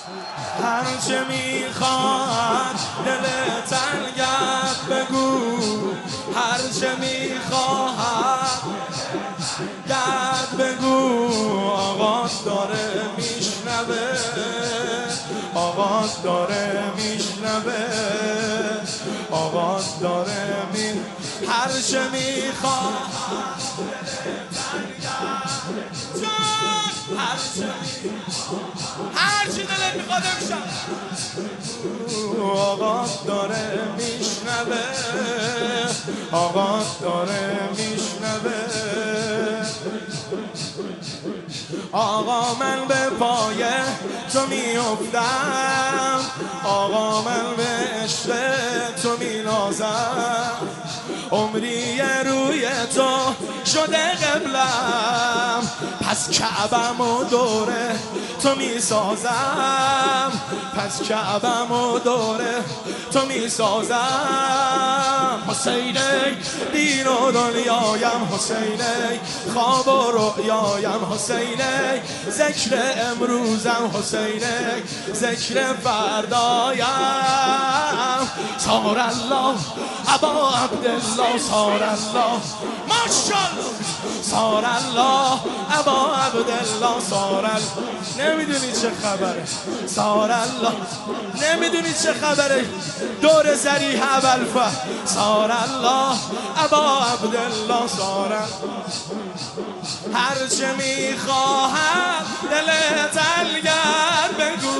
هرچه میخواد دل تنگت بگو، هرچه میخواد دد بگو. آقات داره میشنوه، آقات داره میشنوه، آقات داره هرچه میخواد هرچی دلت میخواد امشب آقات داره میشنوه، آقات داره میشنوه. آقا من به پای تو میافتم، آقا من به عشق تو مینازم، عمری روی تو شده قبلم، پس کعبم و دوره تو میسازم، پس کعبم و دوره تو میسازم. حسینی دین و دنیایم، حسینی خواب و رؤیایم، حسینی ذکر امروزم، حسینی ذکر فردایم. صار الله ابا عبدالله، صار الله ماشاءالله، صار الله ابا عبدالله، صار الله. نمیدونی چه خبره، صار الله نمیدونی چه خبره، دور ذریح ابوالفضل، صار الله ابا عبدالله، صار هرچه میخواهم دل تلگر بگو،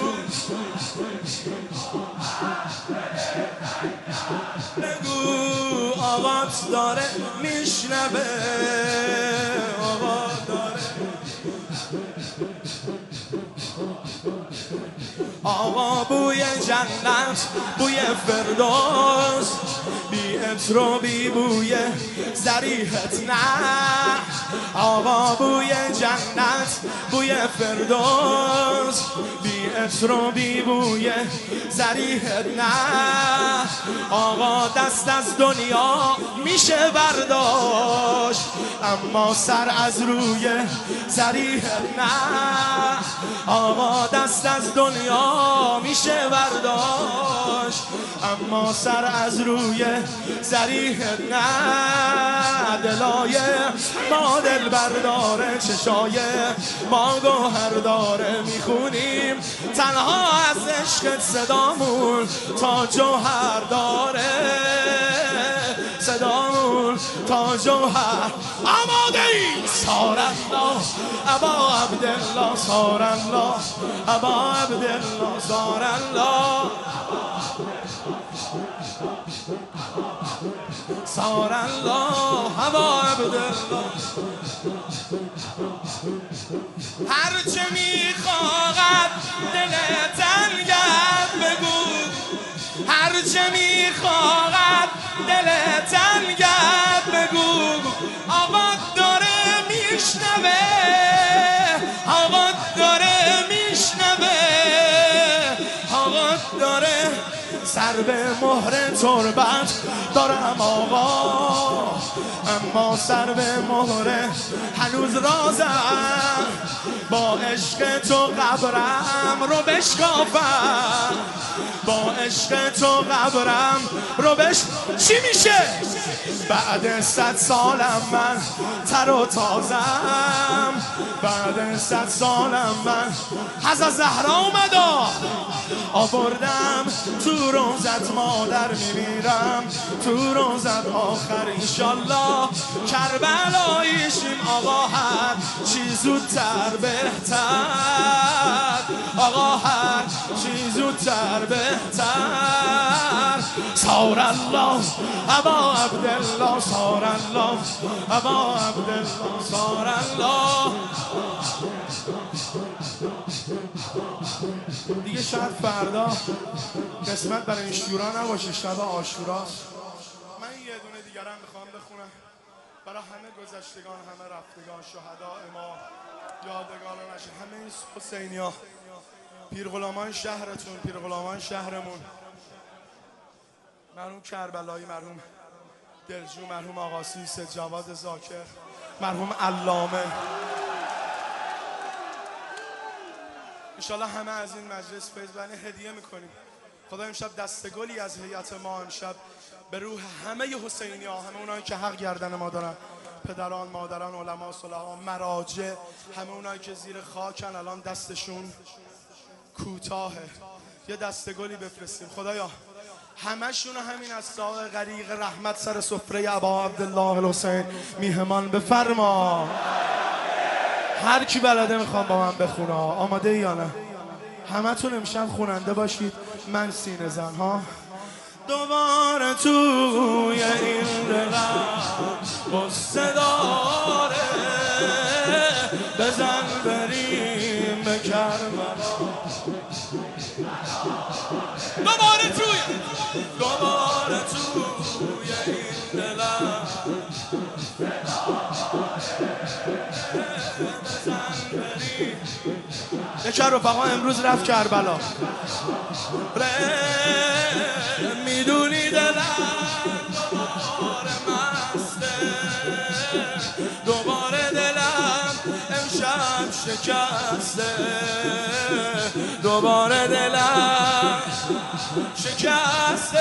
بگو. آقات داره میشنوه، آقات داره. آقا بوی جنت، بوی فردوس، بی عطر و بی بوی ذریحت نه. آقا بوی جنت، بوی فردوس، بی عطر و بی بوی ذریحت نه. آقا دست از دنیا میشه برداشت، اما سر از روی ذریحت نه. آقا دست از دنیا میشه برداشت، اما سر از روی ذریحت نه. دلای ما دل برداره، چشای ما گوهر داره، میخونیم تنها از عشق صدامون تا جوهر داره، صدامون تا جوهر. آماده ای؟ صار الله ابا عبدالله، صار الله ابا عبدالله، صار الله، صار الله ابا عبدالله. هرچه میخواهد دل تنگت بگو، هرچه میخواهد دل تنگت بگو. آقات داره میشنوه، آقات داره میشنوه، آقات داره. سر به مهر تربت دارم آقا، اما سر به مهر هنوز رازم. با عشق تو قبرم رو بشکافم، با عشق تو قبرم رو چی میشه؟ بعد 100 سالم من تر و تازم، بعد 100 سالم من حضرت زهرا اومدا، آوردم تو روزت مادر میمیرم، تو روزت آخر انشالله کربلاییشیم. آقا هر چی زودتر بهتر، آقا هر چی زودتر بهتر. صار الله ابا عبدالله، صار الله ابا عبدالله، صار الله. دیگه شاید فردا قسمت برای این شورا نباشه، شب عاشورا. من یه دونه دیگرم میخوام بخونم برای همه گذشتگان، همه رفتگان، شهداء ما، یادگارانش، همه این حسینیا، پیرغلامان شهرتون، پیرغلامان شهرمون، مرحوم کربلایی، مرحوم دلجو، مرحوم آقاسی، سید جواد ذاکر، مرحوم علامه، انشالله همه از این مجلس فیض برن هدیه میکنیم. خدا امشب دستگلی از هیئت ما امشب به روح همه حسینی ها، همه اونایی که حق گردن ما دارن، پدران، مادران، علما، صلحا، مراجع، همه اونایی که زیر خاکن الان دستشون کوتاهه، یه دستگلی بفرستیم. خدایا همشون همین از ساق غریق رحمت سر سفره ابا عبدالله الحسین میهمان بفرما. هر کی بلده میخوام با من بخونه. آماده ای یا نه؟ همتون امشب خوننده باشید. من سینه زن ها. دوباره توی این دلم قصه داره، بزن بریم به کربلا. دوباره توی این دلم بزن بریم. یکی رفقا امروز رفت کربلا. میدونی دلم دوباره مسته، دوباره دلم امشب شکسته، دوباره دلم شکسته.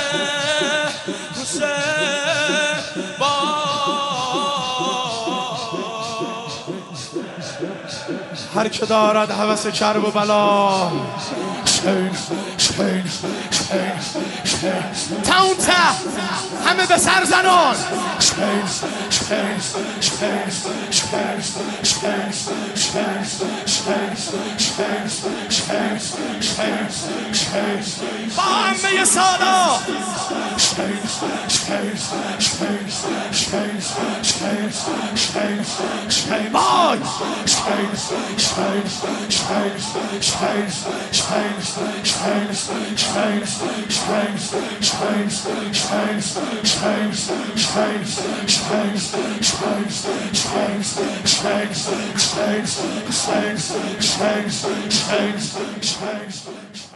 هر که دارد هوس کرب و بلا، شین شین شین شین تاونته همه به سر زنان. شین شین شین شین شین شین شین شین شین شین شین با همه سالا. شین شین شین شین شین شین شین بای. شین شین شین شین شین شین شین شین شین شین شین شین شین شین شین